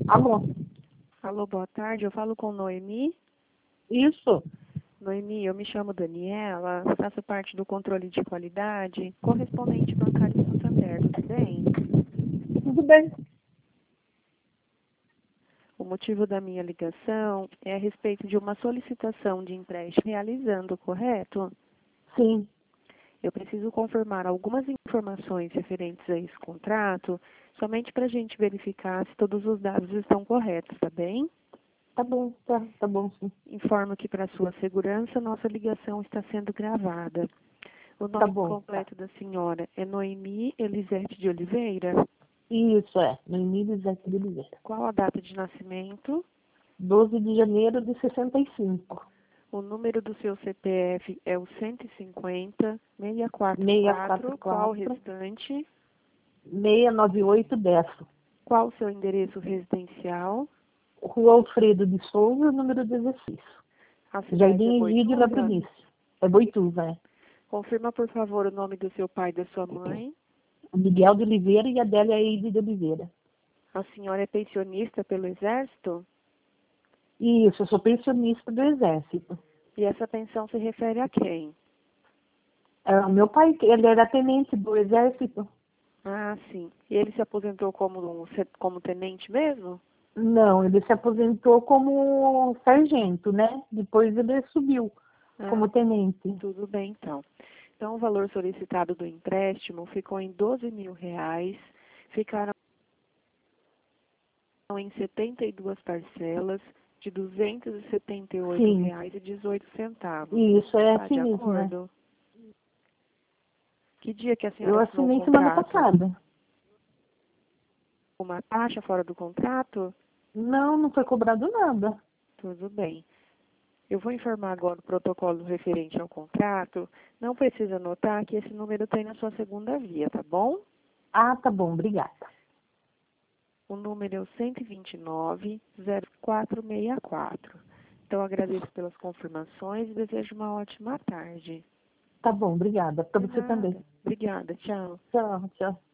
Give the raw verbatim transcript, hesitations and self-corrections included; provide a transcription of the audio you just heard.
Alô? Alô, boa tarde. Eu falo com Noemi. Isso? Noemi, eu me chamo Daniela, faço parte do controle de qualidade correspondente bancário Santander, tudo bem? Tudo bem? O motivo da minha ligação é a respeito de uma solicitação de empréstimo realizando, correto? Sim. Eu preciso confirmar algumas informações referentes a esse contrato, somente para a gente verificar se todos os dados estão corretos, tá bem? Tá bom, tá, tá bom, sim. Informo que, para sua segurança, nossa ligação está sendo gravada. O Tá nome bom. completo da senhora é Noemi Elisete de Oliveira. Isso, é. No Emílio Zete de Oliveira. Qual a data de nascimento? doze de janeiro de sessenta e cinco. O número do seu C P F é o cento e cinquenta, seiscentos e quarenta e quatro. Qual o seiscentos e quarenta e quatro, restante? seiscentos e noventa e oito, dez. Qual o seu endereço residencial? Rua Alfredo de Souza, número dezesseis. A cidade é Jardim Egídio, na Boituva? Planície. É Boituva, é. Confirma, por favor, o nome do seu pai e da sua mãe. Miguel de Oliveira e Adélia Eide de Oliveira. A senhora é pensionista pelo Exército? Isso, eu sou pensionista do Exército. E essa pensão se refere a quem? É, o meu pai, ele era tenente do Exército. Ah, sim. E ele se aposentou como, um, como tenente mesmo? Não, ele se aposentou como sargento, né? Depois ele subiu Ah, como tenente. tudo bem, então. Então, o valor solicitado do empréstimo ficou em doze mil reais, ficaram em setenta e duas parcelas de duzentos e setenta e oito Sim, reais e dezoito centavos. e isso é Está de assim mesmo, né? acordo? Que dia que a Eu senhora assinou o assinei semana contrato? passada. Uma taxa fora do contrato? Não, não foi cobrado nada. Tudo bem. Eu vou informar agora o protocolo referente ao contrato. Não precisa anotar que esse número tem na sua segunda via, tá bom? Ah, tá bom, obrigada. O número é o cento e vinte e nove, zero quatro seis quatro. Então, agradeço pelas confirmações e desejo uma ótima tarde. Tá bom, obrigada. Para De você também. nada. Obrigada. Tchau. Tchau, tchau.